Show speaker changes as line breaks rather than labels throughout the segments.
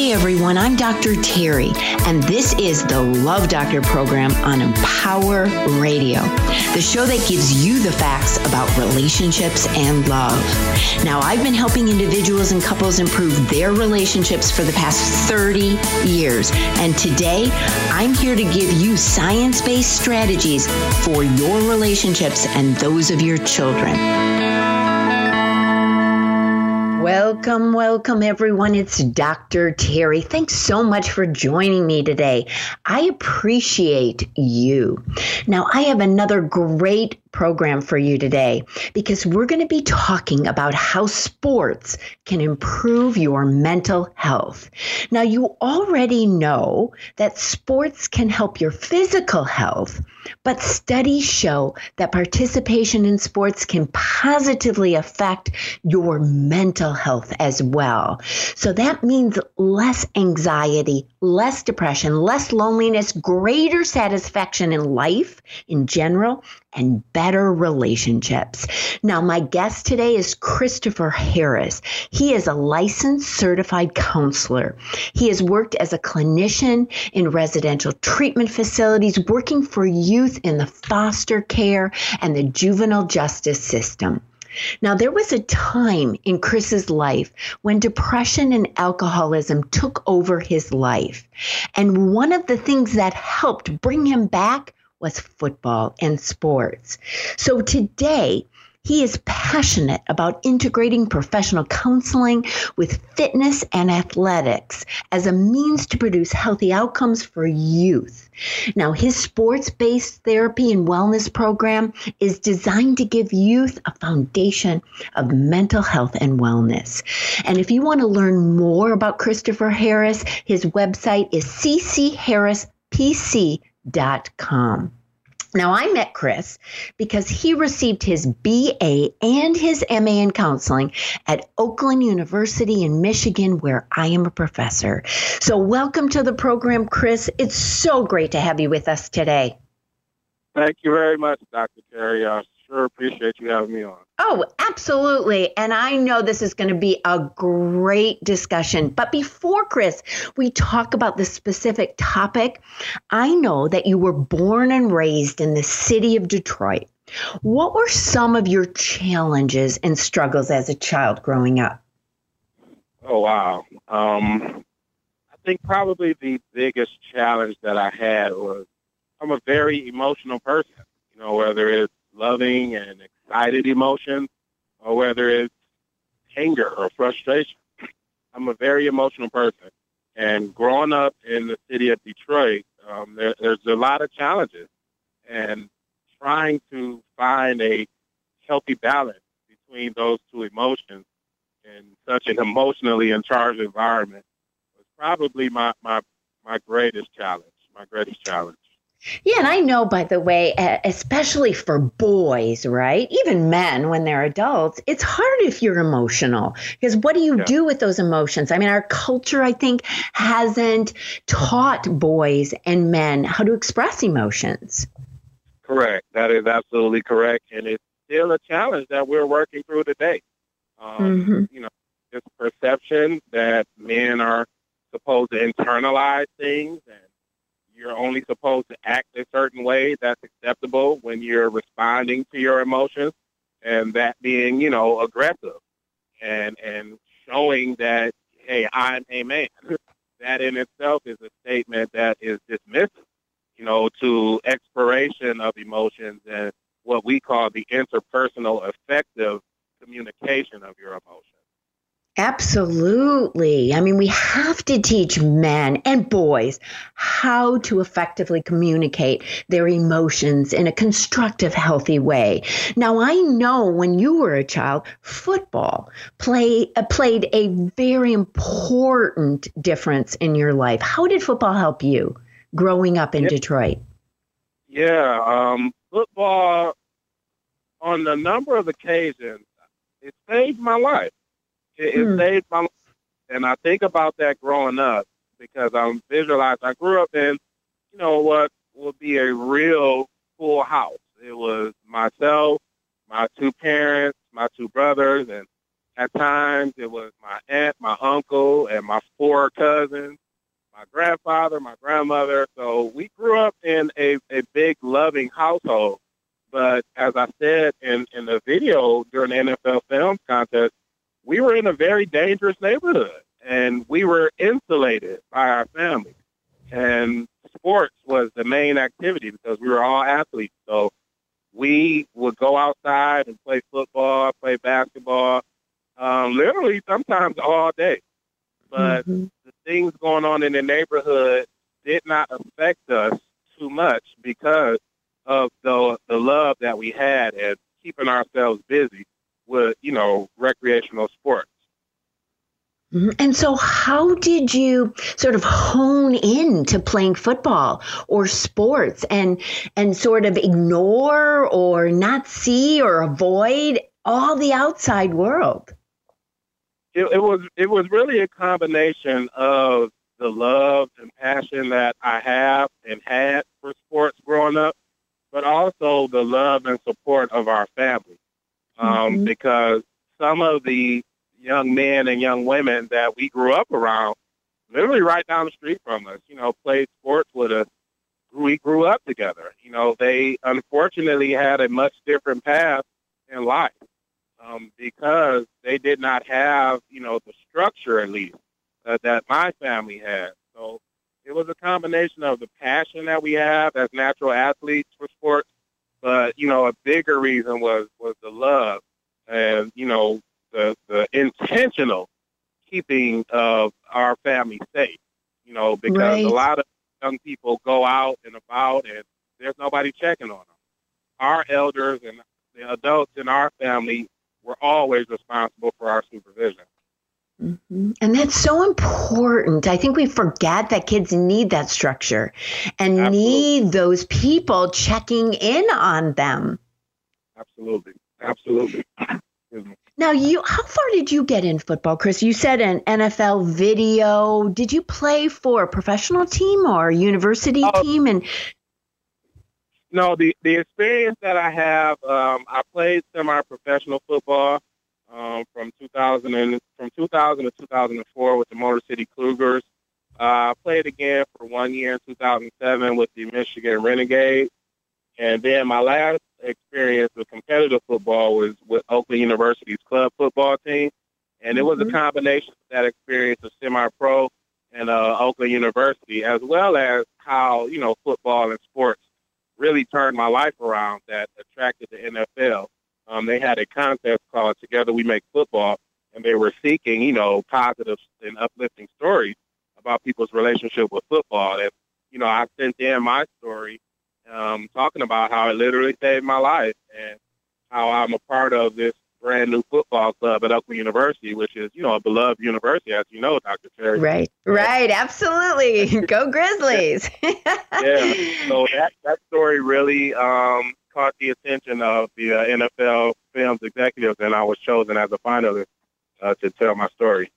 Hi, everyone. I'm Dr. Terry, and this is the Love Doctor program on Empower Radio, the show that gives you the facts about relationships and love. Now, I've been helping individuals and couples improve their relationships for the past 30 years, and today I'm here to give you science-based strategies for your relationships and those of your children. Welcome, everyone. It's Dr. Terry. Thanks so much for joining me today. I appreciate you. Now, I have another great program for you today because we're going to be talking about how sports can improve your mental health. Now, you already know that sports can help your physical health, but studies show that participation in sports can positively affect your mental health as well. So that means less anxiety, less depression, less loneliness, greater satisfaction in life in general, and better relationships. Now, my guest today is Christopher Harris. He is a licensed certified counselor. He has worked as a clinician in residential treatment facilities, working for youth in the foster care and the juvenile justice system. Now, there was a time in Chris's life when depression and alcoholism took over his life. And one of the things that helped bring him back was football and sports. So today, he is passionate about integrating professional counseling with fitness and athletics as a means to produce healthy outcomes for youth. Now, his sports-based therapy and wellness program is designed to give youth a foundation of mental health and wellness. And if you want to learn more about Christopher Harris, his website is ccharrispc.com. Now, I met Chris because he received his BA and his MA in counseling at Oakland University in Michigan, where I am a professor. So welcome to the program, Chris. It's so great to have you with us today.
Thank you very much, Dr. Terry. I sure appreciate you having me on.
Oh, absolutely. And I know this is going to be a great discussion. But before, Chris, we talk about the specific topic, I know that you were born and raised in the city of Detroit. What were some of your challenges and struggles as a child growing up?
Oh, wow. I think probably the biggest challenge that I had was I'm a very emotional person, whether it's loving and excited emotions or whether it's anger or frustration. I'm a very emotional person. And growing up in the city of Detroit, there's a lot of challenges. And trying to find a healthy balance between those two emotions in such an emotionally charged environment was probably my greatest challenge, Yeah,
and I know, by the way, especially for boys, right? Even men, when they're adults, it's hard if you're emotional because what do you do with those emotions? I mean, our culture, I think, hasn't taught boys and men how to express emotions.
Correct. That is absolutely correct. And it's still a challenge that we're working through today. This perception that men are supposed to internalize things and you're only supposed to act a certain way that's acceptable when you're responding to your emotions, and that being, aggressive and showing that, hey, I'm a man. That in itself is a statement that is dismissive, to exploration of emotions and what we call the interpersonal effective communication of your emotions.
Absolutely. I mean, we have to teach men and boys how to effectively communicate their emotions in a constructive, healthy way. Now, I know when you were a child, football played a very important difference in your life. How did football help you growing up in Detroit?
Football, on a number of occasions, it saved my life. It saved my life. And I think about that growing up because I'm visualized. I grew up in, what would be a real full house. It was myself, my two parents, my two brothers, and at times it was my aunt, my uncle, and my four cousins. very dangerous neighborhood, and we were insulated by our family. And sports was the main activity because we were all athletes. So we would go outside and play football, play basketball, literally sometimes all day. But the things going on in the neighborhood did not affect us too much because of the love that we had and keeping ourselves busy with, recreational sports.
And so how did you sort of hone in to playing football or sports and sort of ignore or not see or avoid all the outside world?
It was really a combination of the love and passion that I have and had for sports growing up, but also the love and support of our family. Because some of the young men and young women that we grew up around, literally right down the street from us, played sports with us. We grew up together. They unfortunately had a much different path in life because they did not have, the structure at least that my family had. So it was a combination of the passion that we have as natural athletes for sports, but, a bigger reason was the love and, the intentional keeping of our family safe, because a lot of young people go out and about and there's nobody checking on them. Our elders and the adults in our family were always responsible for our supervision.
And that's so important. I think we forget that kids need that structure and need those people checking in on them.
Absolutely.
Now, how far did you get in football, Chris? You said an NFL video. Did you play for a professional team or a university team? And
no, the experience that I have, I played semi-professional football from 2000 to 2004 with the Motor City Cougars. I played again for 1 year in 2007 with the Michigan Renegades. And then my last experience with competitive football was with Oakland University's club football team. And it was a combination of that experience of semi-pro and Oakland University, as well as how, football and sports really turned my life around that attracted the NFL. They had a contest called Together We Make Football, and they were seeking, positive and uplifting stories about people's relationship with football. And, I sent in my story talking about how it literally saved my life and how I'm a part of this brand new football club at Oakland University, which is, a beloved university, as you know, Dr. Terry.
Right. Absolutely. Go Grizzlies.
Yeah. So that story really caught the attention of the NFL Films executives, and I was chosen as a finalist to tell my story.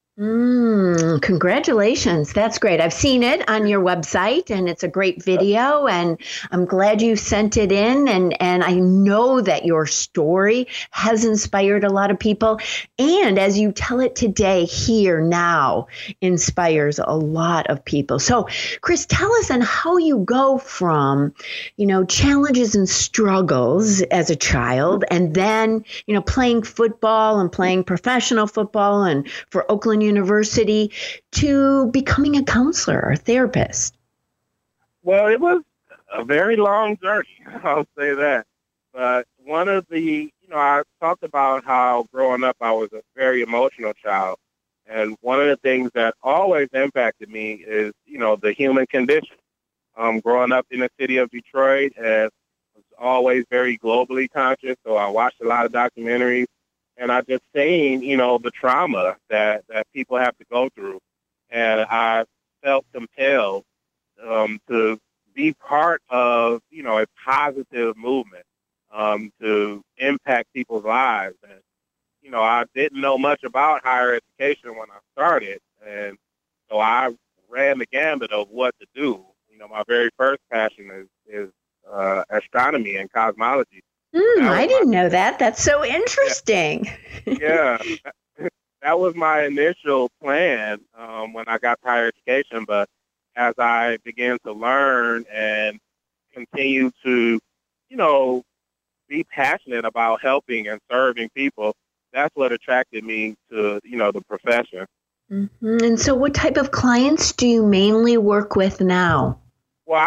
Congratulations. That's great. I've seen it on your website and it's a great video and I'm glad you sent it in and I know that your story has inspired a lot of people. And as you tell it today, here now, inspires a lot of people. So Chris, tell us on how you go from, challenges and struggles as a child and then, playing football and playing professional football and for Oakland University to becoming a counselor or therapist?
Well, it was a very long journey, I'll say that. But one of the, I talked about how growing up I was a very emotional child. And one of the things that always impacted me is, the human condition. Growing up in the city of Detroit and was always very globally conscious, so I watched a lot of documentaries. And I just seen, the trauma that people have to go through. And I felt compelled to be part of, a positive movement to impact people's lives. And, I didn't know much about higher education when I started. And so I ran the gambit of what to do. My very first passion is astronomy and cosmology.
I didn't know that. That's so interesting.
Yeah. That was my initial plan when I got to higher education. But as I began to learn and continue to, be passionate about helping and serving people, that's what attracted me to, the profession.
And so what type of clients do you mainly work with now?
Well,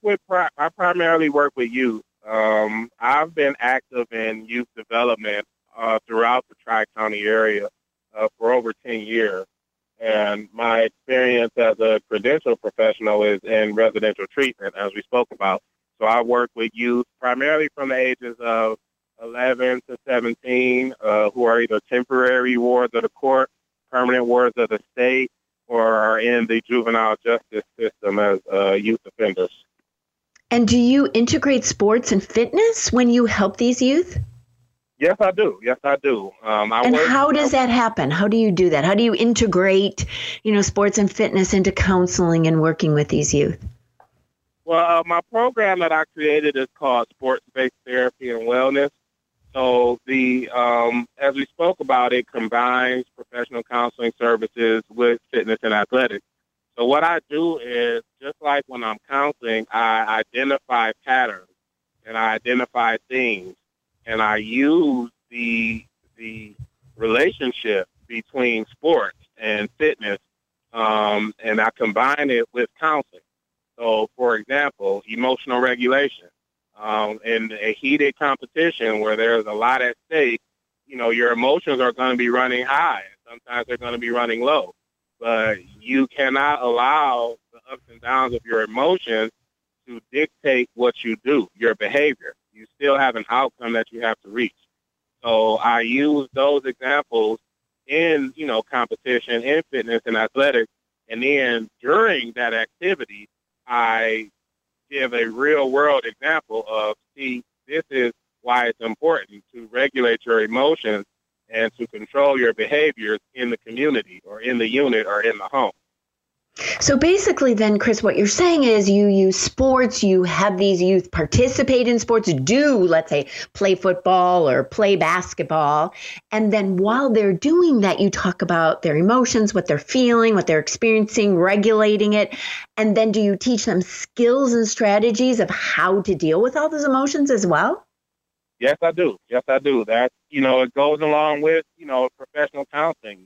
I primarily work with youth. I've been active in youth development throughout the Tri-County area for over 10 years. And my experience as a credential professional is in residential treatment, as we spoke about. So I work with youth primarily from the ages of 11 to 17 who are either temporary wards of the court, permanent wards of the state, or are in the juvenile justice system as youth offenders.
And do you integrate sports and fitness when you help these youth?
Yes, I do. Yes, I do.
How does that happen? How do you do that? How do you integrate, sports and fitness into counseling and working with these youth?
Well, my program that I created is called Sports-Based Therapy and Wellness. So as we spoke about, it combines professional counseling services with fitness and athletics. So what I do is, just like when I'm counseling, I identify patterns and I identify themes, and I use the relationship between sports and fitness, and I combine it with counseling. So, for example, emotional regulation. In a heated competition where there's a lot at stake, your emotions are going to be running high. Sometimes they're going to be running low. But you cannot allow the ups and downs of your emotions to dictate what you do, your behavior. You still have an outcome that you have to reach. So I use those examples in, competition, in fitness and athletics. And then during that activity, I give a real world example of, see, this is why it's important to regulate your emotions and to control your behaviors in the community or in the unit or in the home.
So basically then, Chris, what you're saying is you use sports, you have these youth participate in sports, let's say, play football or play basketball. And then while they're doing that, you talk about their emotions, what they're feeling, what they're experiencing, regulating it. And then do you teach them skills and strategies of how to deal with all those emotions as well?
Yes, I do. Yes, I do. That, it goes along with, professional counseling.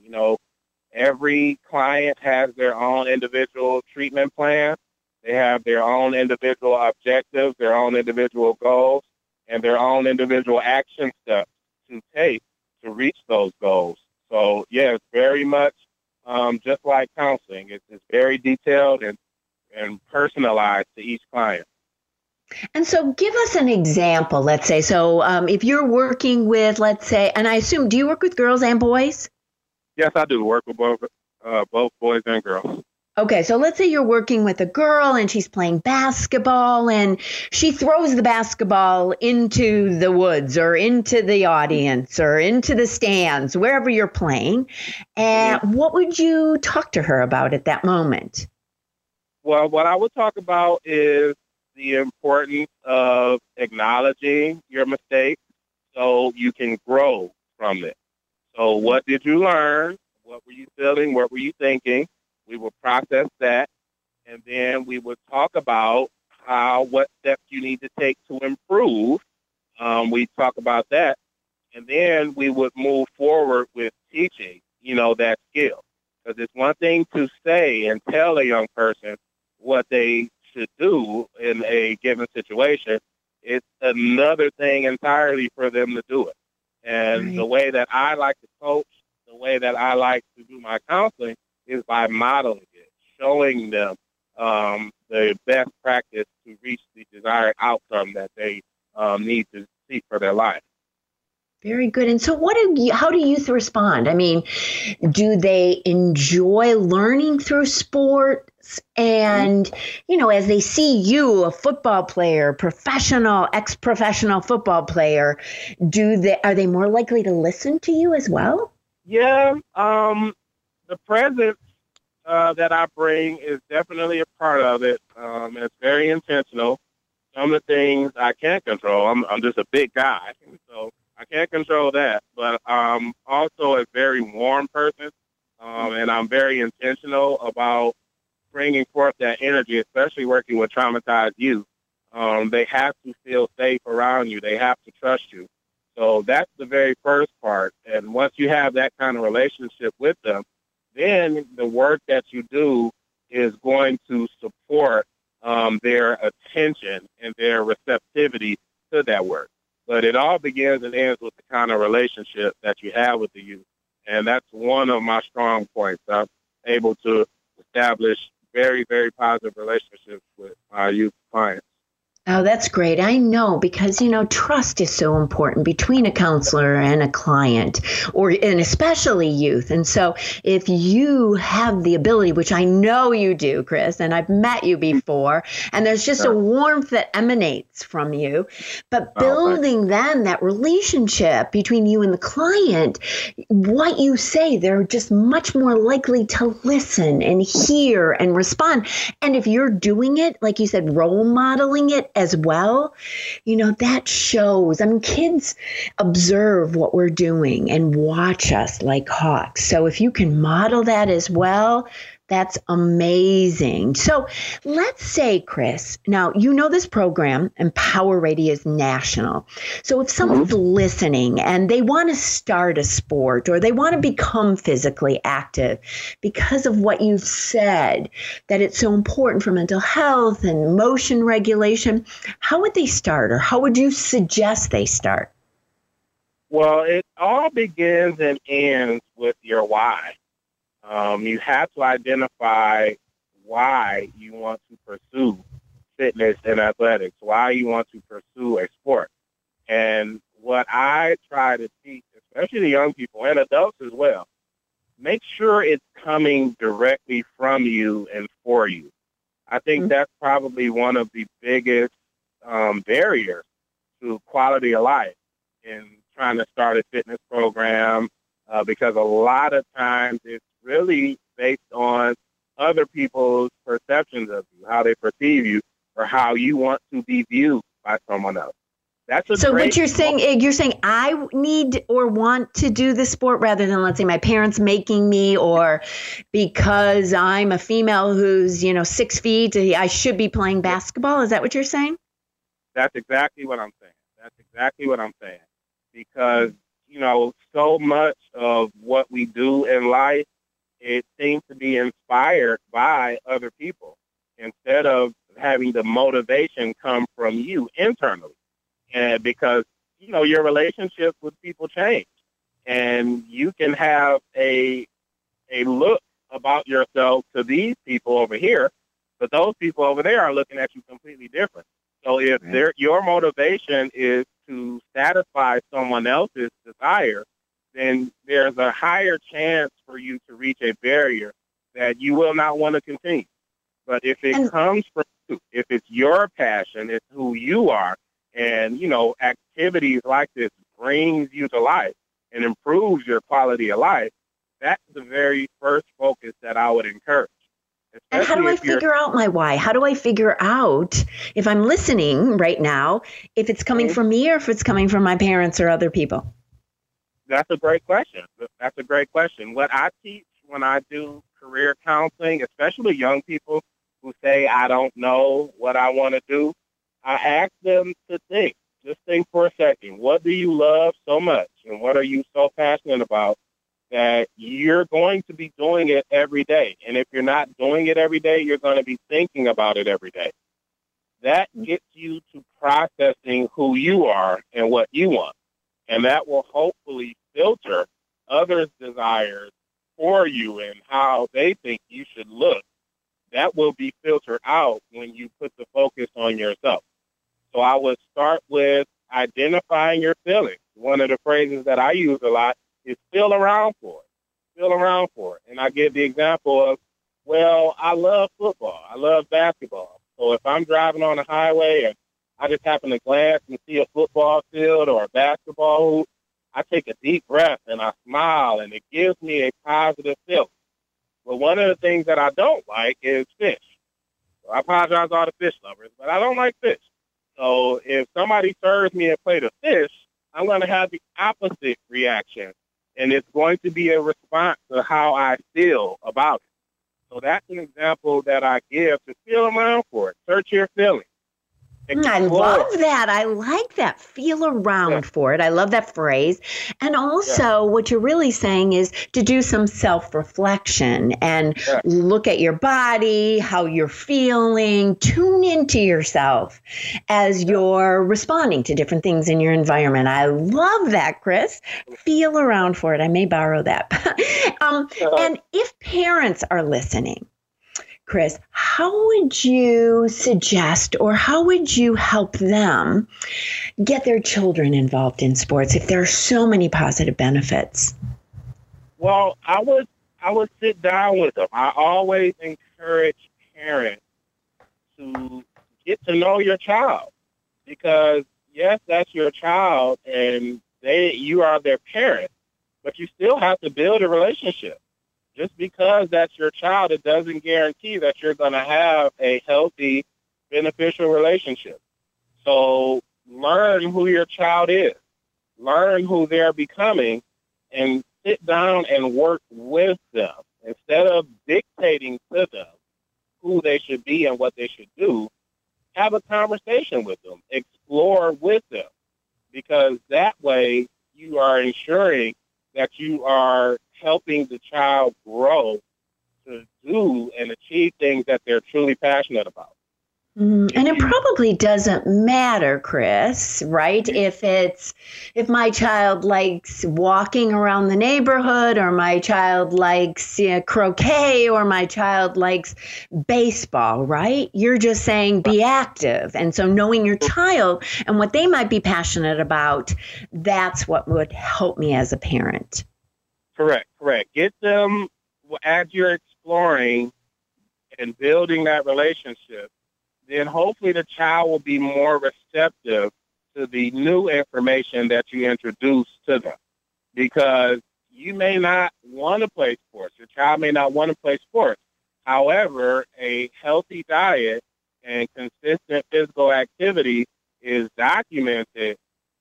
Every client has their own individual treatment plan. They have their own individual objectives, their own individual goals, and their own individual action steps to take to reach those goals. So, yeah, it's very much just like counseling. It's very detailed and personalized to each client.
And so give us an example, let's say. So if you're working with, let's say, and I assume, do you work with girls and boys?
Yes, I do work with both boys and girls.
Okay, so let's say you're working with a girl and she's playing basketball and she throws the basketball into the woods or into the audience or into the stands, wherever you're playing. And what would you talk to her about at that moment?
Well, what I would talk about is the importance of acknowledging your mistakes so you can grow from it. So what did you learn? What were you feeling? What were you thinking? We will process that, and then we would talk about what steps you need to take to improve. We talk about that, and then we would move forward with teaching, that skill. Because it's one thing to say and tell a young person what they should do in a given situation. It's another thing entirely for them to do it. And the way that I like to coach, the way that I like to do my counseling is by modeling it, showing them the best practice to reach the desired outcome that they need to seek for their life.
Very good. And so how do youth respond? I mean, do they enjoy learning through sports? And, as they see you, a football player, ex-professional football player, are they more likely to listen to you as well?
Yeah. The presence that I bring is definitely a part of it. It's very intentional. Some of the things I can't control. I'm just a big guy, so I can't control that. But I'm also a very warm person, and I'm very intentional about bringing forth that energy, especially working with traumatized youth. They have to feel safe around you. They have to trust you. So that's the very first part. And once you have that kind of relationship with them, then the work that you do is going to support their attention and their receptivity to that work. But it all begins and ends with the kind of relationship that you have with the youth. And that's one of my strong points. I'm able to establish very, very positive relationships with my youth clients.
Oh, that's great. I know because, trust is so important between a counselor and a client and especially youth. And so if you have the ability, which I know you do, Chris, and I've met you before, and there's just a warmth that emanates from you, but building then that relationship between you and the client, what you say, they're just much more likely to listen and hear and respond. And if you're doing it, like you said, role modeling it as well, that shows. I mean, kids observe what we're doing and watch us like hawks. So if you can model that as well, that's amazing. So let's say, Chris, now this program, Empower Radio, is national. So if someone's listening and they want to start a sport or they want to become physically active because of what you've said, that it's so important for mental health and emotion regulation, how would they start, or how would you suggest they start?
Well, it all begins and ends with your why. You have to identify why you want to pursue fitness and athletics, why you want to pursue a sport. And what I try to teach, especially the young people and adults as well, make sure it's coming directly from you and for you. I think that's probably one of the biggest barriers to quality of life in trying to start a fitness program, because a lot of times it's really based on other people's perceptions of you, how they perceive you, or how you want to be viewed by someone else.
So what you're saying I need or want to do the sport rather than, let's say, my parents making me, or because I'm a female who's, 6 feet, I should be playing basketball. Is that what you're saying?
That's exactly what I'm saying. Because, so much of what we do in life, it seems to be inspired by other people instead of having the motivation come from you internally. And because, your relationships with people change, and you can have a look about yourself to these people over here, but those people over there are looking at you completely different. So if your motivation is to satisfy someone else's desire, then there's a higher chance for you to reach a barrier that you will not want to continue. But if it comes from you, if it's your passion, it's who you are, and, activities like this brings you to life and improves your quality of life, that's the very first focus that I would encourage.
And how do I figure out my why? How do I figure out, if I'm listening right now, if it's coming from me or if it's coming from my parents or other people?
That's a great question. What I teach when I do career counseling, especially young people who say, I don't know what I want to do, I ask them to think. Just think for a second. What do you love so much, and what are you so passionate about that you're going to be doing it every day? And if you're not doing it every day, you're going to be thinking about it every day. That gets you to processing who you are and what you want. And that will hopefully filter others' desires for you and how they think you should look. That will be filtered out when you put the focus on yourself. So I would start with identifying your feelings. One of the phrases that I use a lot is feel around for it. Feel around for it. And I give the example of, well, I love football. I love basketball. So if I'm driving on the highway and I just happen to glance and see a football field or a basketball hoop, I take a deep breath and I smile, and it gives me a positive feeling. But one of the things that I don't like is fish. So I apologize to all the fish lovers, but I don't like fish. So if somebody serves me a plate of fish, I'm going to have the opposite reaction, and it's going to be a response to how I feel about it. So that's an example that I give to feel around for it. Search your feelings.
I
Explore.
love that. I like that. Feel
Yeah,
around for it. I love that phrase. And
yeah,
also, what you're really saying is to do some self reflection and
yeah.
look at your body, how you're feeling, tune into yourself as
Yeah.
you're responding to different things in your environment. I love that, Chris. Feel around for it. I may borrow that. And if parents are listening, Chris, how would you suggest or how would you help them get their children involved in sports if there are so many positive benefits?
Well, I would sit down with them. I always encourage parents to get to know your child because yes, that's your child and you are their parent, but you still have to build a relationship. Just because that's your child, it doesn't guarantee that you're going to have a healthy, beneficial relationship. So learn who your child is, learn who they're becoming, and sit down and work with them instead of dictating to them who they should be and what they should do. Have a conversation with them, explore with them, because that way you are ensuring that you are helping the child grow to do and achieve things that they're truly passionate about. If
And it
you,
probably doesn't matter, Chris, right? If my child likes walking around the neighborhood or my child likes croquet or my child likes baseball, right? You're just saying be active. And so knowing your child and what they might be passionate about, that's what would help me as a parent.
correct, correct. Get them as you're exploring and building that relationship, then hopefully the child will be more receptive to the new information that you introduce to them. Because you may not want to play sports. Your child may not want to play sports. However, a healthy diet and consistent physical activity is documented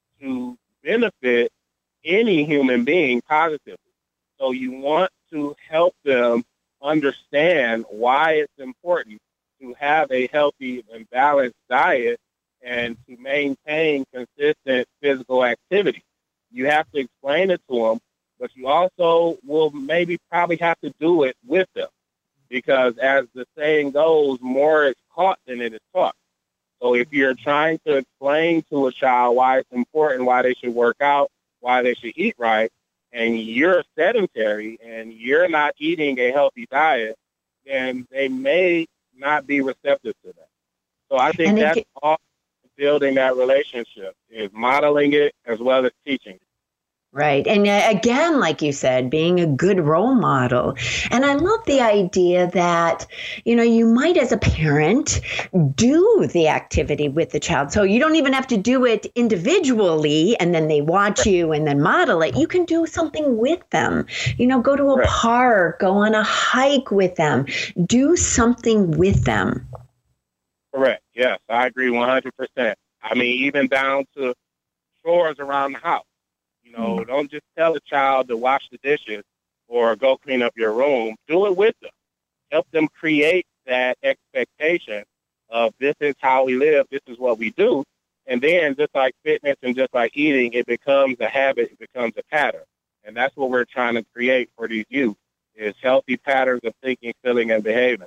to benefit any human being positively. So you want to help them understand why it's important to have a healthy and balanced diet and to maintain consistent physical activity. You have to explain it to them, but you also will maybe probably have to do it with them because as the saying goes, more is caught than it is taught. So if you're trying to explain to a child why it's important, why they should work out, why they should eat right, and you're sedentary and you're not eating a healthy diet, then they may not be receptive to that. So I think
And
that's
it,
all building that relationship is modeling it as well as teaching it.
Right. And again, like you said, being a good role model. And I love the idea that, you might as a parent do the activity with the child. So you don't even have to do it individually and then they watch you and then model it. You can do something with them, go to a
Correct.
park, go on a hike with them, do something with them.
Correct. Yes, I agree 100%. I mean, even down to chores around the house. Don't just tell a child to wash the dishes or go clean up your room. Do it with them. Help them create that expectation of this is how we live, this is what we do. And then just like fitness and just like eating, it becomes a habit, it becomes a pattern. And that's what we're trying to create for these youth is healthy patterns of thinking, feeling, and behaving.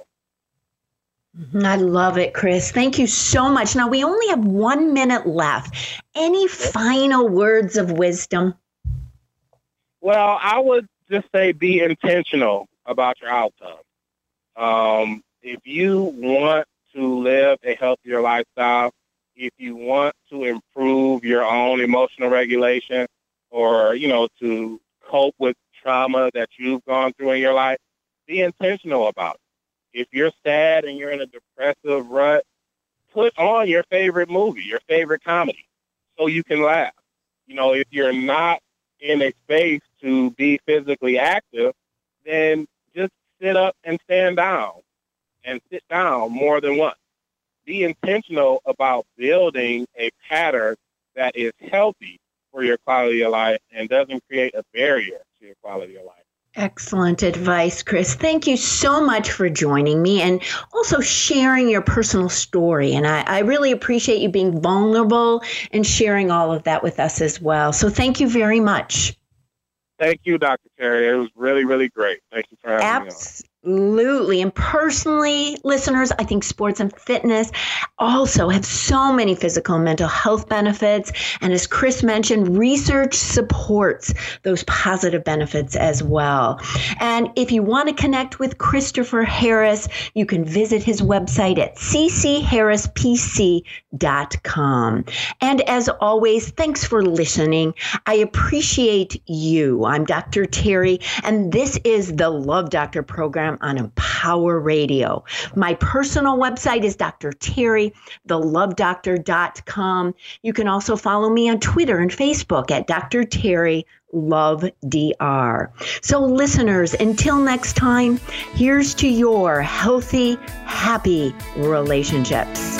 I love it, Chris. Thank you so much. Now, we only have 1 minute left. Any final words of wisdom?
Well, I would just say be intentional about your outcome. If you want to live a healthier lifestyle, if you want to improve your own emotional regulation or, to cope with trauma that you've gone through in your life, be intentional about it. If you're sad and you're in a depressive rut, put on your favorite movie, your favorite comedy, so you can laugh. If you're not in a space to be physically active, then just sit up and stand down and sit down more than once. Be intentional about building a pattern that is healthy for your quality of life and doesn't create a barrier to your quality of life.
Excellent advice, Chris. Thank you so much for joining me and also sharing your personal story. And I really appreciate you being vulnerable and sharing all of that with us as well. So thank you very much.
Thank you, Dr. Terry. It was really, really great. Thank you for having me on.
Absolutely. And personally, listeners, I think sports and fitness also have so many physical and mental health benefits. And as Chris mentioned, research supports those positive benefits as well. And if you want to connect with Christopher Harris, you can visit his website at ccharrispc.com. And as always, thanks for listening. I appreciate you. I'm Dr. Terry, and this is the Love Doctor program on Empower Radio. My personal website is Dr. Terry, thelovedoctor.com. You can also follow me on Twitter and Facebook at Dr. Terry Love DR. So listeners, until next time, here's to your healthy, happy relationships.